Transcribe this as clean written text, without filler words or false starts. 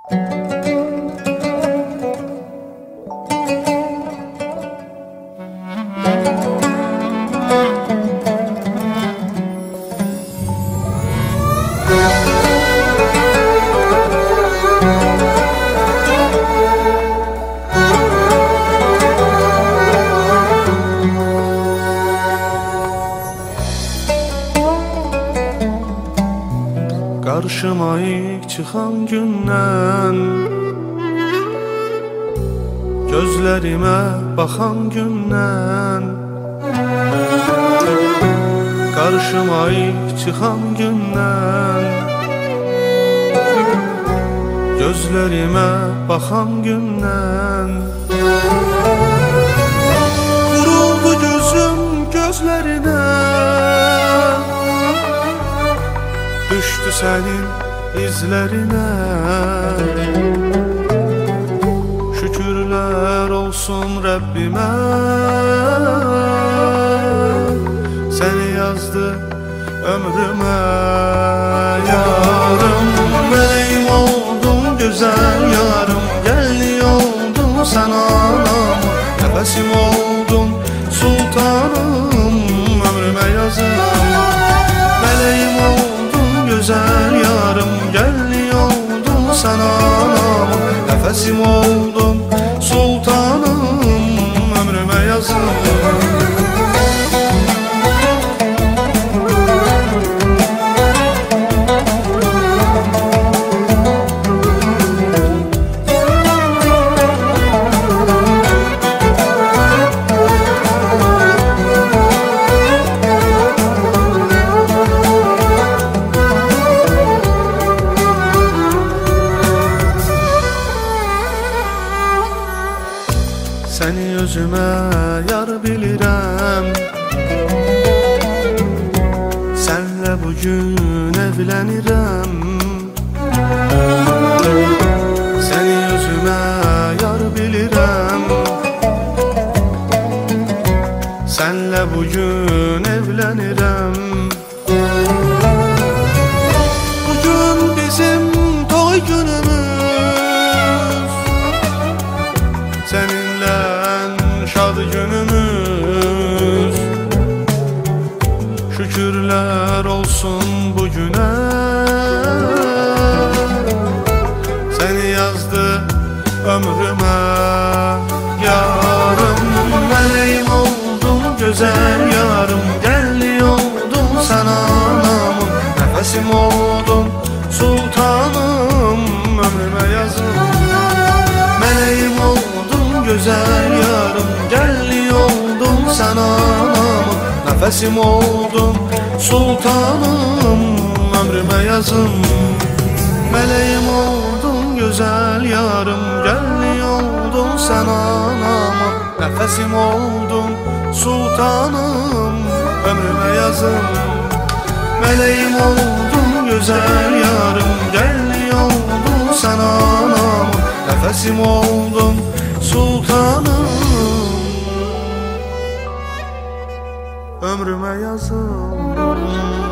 Qarşıma ilk çıxan gündən, gözlərimə baxan gündən, qarşıma ilk çıxan gündən, gözlərimə baxan gündən, vuruldu gözüm gözlərinə, düştü senin izlerine. Şükürler olsun Rabbime, seni yazdı ömrüme. Yarım meleğim oldun, güzel yarım, geldi oldun sen anam, nefesim oldun sultanım, ömrüme yazım. Meleğim oldun, güzel yarım, geldi oldun sen anam, nefesim oldun sultanım, ömrüme yazım. Seni özüme yar bilirəm, senle bugün evlenirəm. Seni özüme yar bilirəm, senle bugün evlenirəm. Bugün bizim toy günümüz, seninle şad günümüz. Şükürler olsun bugüne, seni yazdı ömrüme. Yarım meleğim oldun, güzel yarım, geldi oldun sen anamın, nefesim oldun sultanım, ömrüme yazım. Meleğim oldun, güzel yarım, geldi oldun sen anamın, nefesim oldun sultanım, ömrüme yazım. Meleğim oldun, güzel yarım, geldi oldun sen anamın, nefesim oldun sultanım, ömrüme yazım. Meleğim oldun, güzel yarım, geldi oldun sen anamın, nefesim oldun sultanım, ömrüme yazım.